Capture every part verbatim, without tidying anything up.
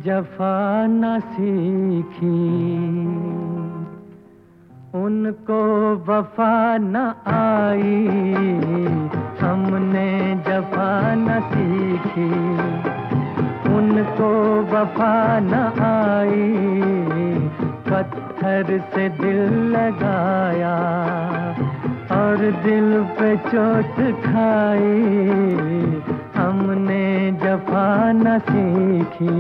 जफा न सीखी, उनको वफा न आई। हमने जफा न सीखी, उनको वफा न आई। पत्थर से दिल लगाया और दिल पे चोट खाई। हमने जफा न सीखी।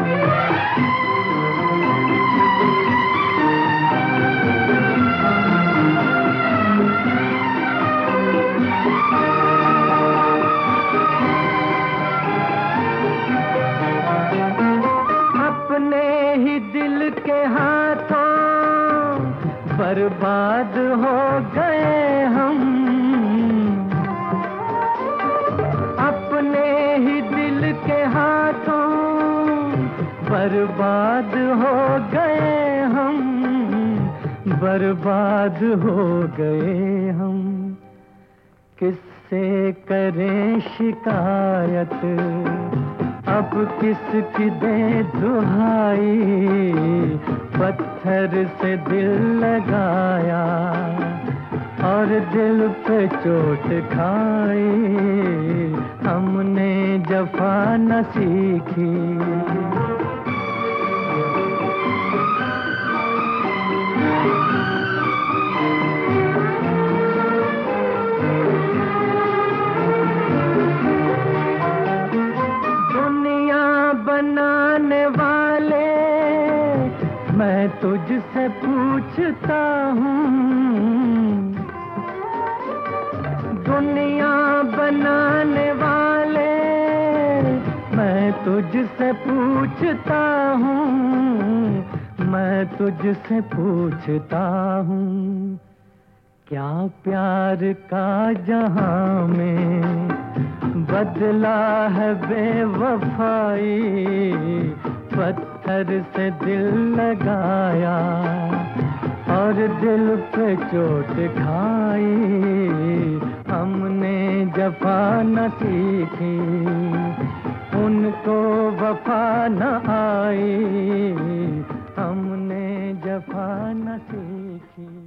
अपने ही दिल के हाथों बर्बाद हो गए हम। अपने ही दिल के हाथों बर्बाद हो गए हम, बर्बाद हो गए हम। किससे करें शिकायत, अब किसकी दे दुहाई। पत्थर से दिल लगाया और दिल पे चोट खाई। हमने जफा न सीखी। बनाने वाले मैं तुझसे पूछता हूँ, दुनिया बनाने वाले मैं तुझसे पूछता हूँ, मैं तुझसे पूछता हूँ। क्या प्यार का जहां में बदला है बेवफाई। पत्थर से दिल लगाया और दिल पे चोट खाई। हमने जफा न सीखी, उनको वफा न आई। हमने जफा न सीखी।